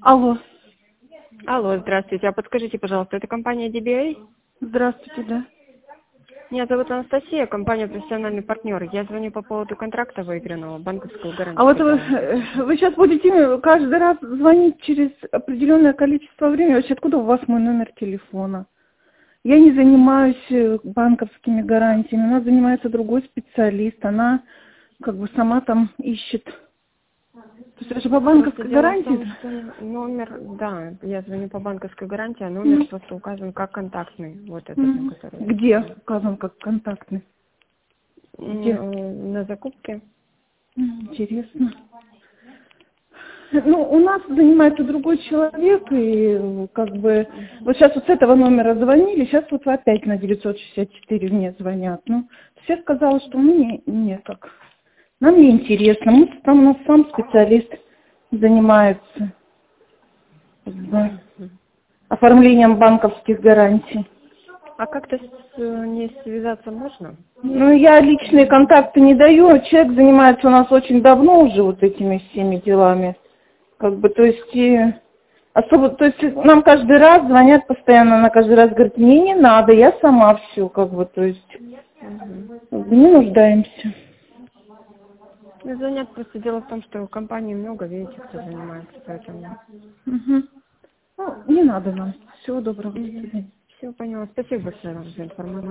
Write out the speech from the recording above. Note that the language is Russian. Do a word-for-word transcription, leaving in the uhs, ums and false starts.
Алло, Алло, здравствуйте. А подскажите, пожалуйста, это компания ди би эй? здравствуйте, да. Меня зовут Анастасия, компания «Профессиональный партнер». Я звоню по поводу контракта выигранного, банковскую А гарантию вот вы, хотела э, узнать. вы сейчас будете каждый раз звонить через определенное количество времени. Вообще, откуда у вас мой номер телефона? Я не занимаюсь э, банковскими гарантиями. Она занимается другой специалист. Она как бы сама там ищет. То есть это же по Просто банковской дело в гарантии? том, что номер, да, я звоню по банковской гарантии, а номер Мгм. просто указан как контактный, вот этот, на Мгм. который я Где хотела. указан как контактный? Где? М, На закупке. М, Интересно. Ну, у нас занимается другой человек, и э, как бы вот сейчас вот с этого номера звонили, сейчас вот опять на девятьсот шестьдесят четыре мне звонят. Ну, все сказала, что мы не, не так. Нам не интересно, мы там у нас сам специалист занимается как бы, Мгм. оформлением банковских гарантий. А как-то с э, ней связаться можно? Ну, я личные контакты не даю, человек занимается у нас очень давно уже вот этими всеми делами. Как бы, то есть, и особо, то есть нам каждый раз звонят постоянно, она каждый раз говорит, мне не надо, я сама все, как бы, то есть, Мгм. как бы не нуждаемся. Ну, звонят, просто дело в том, что в компании много, видите, кто занимается, поэтому... Мгм. Ну, не надо нам. Всего доброго, до свидания. Все, поняла. Спасибо большое вам за информацию.